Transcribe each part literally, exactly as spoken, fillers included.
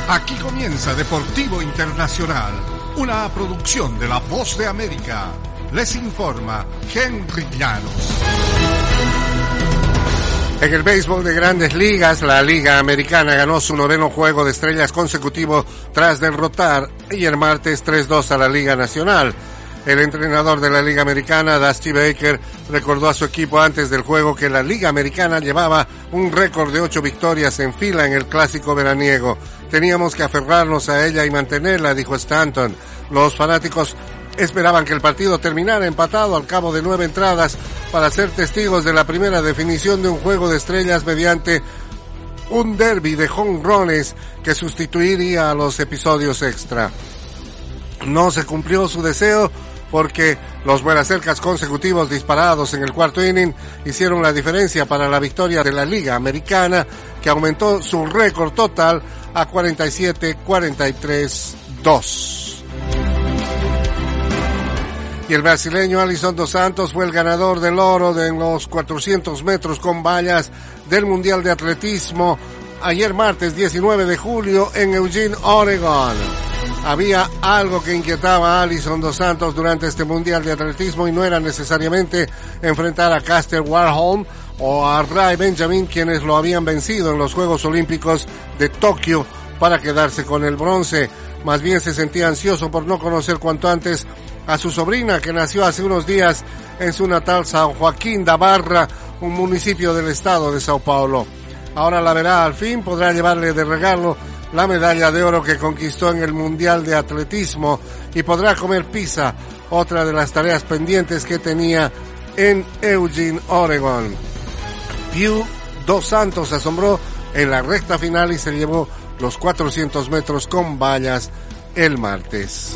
Aquí comienza Deportivo Internacional, una producción de La Voz de América. Les informa Henry Llanos. En el béisbol de Grandes Ligas, la Liga Americana ganó su noveno juego de estrellas consecutivo tras derrotar ayer martes tres dos a la Liga Nacional. El entrenador de la Liga Americana, Dusty Baker, recordó a su equipo antes del juego que la Liga Americana llevaba un récord de ocho victorias en fila en el clásico veraniego. Teníamos que aferrarnos a ella y mantenerla, dijo Stanton. Los fanáticos esperaban que el partido terminara empatado al cabo de nueve entradas para ser testigos de la primera definición de un juego de estrellas mediante un derbi de jonrones que sustituiría a los episodios extra. No se cumplió su deseo porque los vuelacercas consecutivos disparados en el cuarto inning hicieron la diferencia para la victoria de la Liga Americana, que aumentó su récord total a cuarenta y siete cuarenta y tres dos. Y el brasileño Alisson dos Santos fue el ganador del oro de los cuatrocientos metros con vallas del Mundial de Atletismo ayer martes diecinueve de julio en Eugene, Oregon. Había algo que inquietaba a Alisson dos Santos durante este Mundial de Atletismo y no era necesariamente enfrentar a Caster Warholm o a Ray Benjamin, quienes lo habían vencido en los Juegos Olímpicos de Tokio para quedarse con el bronce. Más bien se sentía ansioso por no conocer cuanto antes a su sobrina, que nació hace unos días en su natal San Joaquín da Barra, un municipio del estado de Sao Paulo. Ahora la verá al fin, podrá llevarle de regalo la medalla de oro que conquistó en el Mundial de Atletismo y podrá comer pizza, otra de las tareas pendientes que tenía en Eugene, Oregon. Pew dos Santos asombró en la recta final y se llevó los cuatrocientos metros con vallas el martes.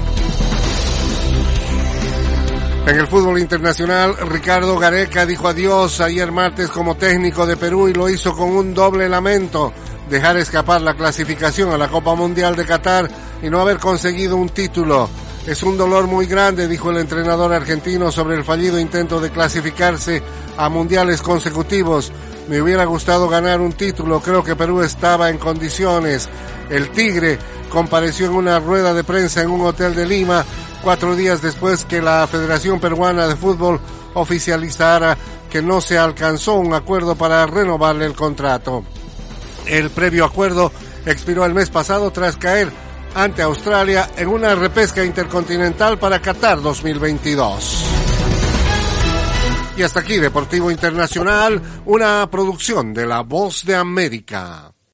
En el fútbol internacional, Ricardo Gareca dijo adiós ayer martes como técnico de Perú y lo hizo con un doble lamento: dejar escapar la clasificación a la Copa Mundial de Qatar y no haber conseguido un título. Es un dolor muy grande, dijo el entrenador argentino sobre el fallido intento de clasificarse a mundiales consecutivos. Me hubiera gustado ganar un título, creo que Perú estaba en condiciones. El Tigre compareció en una rueda de prensa en un hotel de Lima cuatro días después que la Federación Peruana de Fútbol oficializara que no se alcanzó un acuerdo para renovarle el contrato. El previo acuerdo expiró el mes pasado tras caer ante Australia en una repesca intercontinental para Qatar dos mil veintidós. Y hasta aquí Deportivo Internacional, una producción de La Voz de América.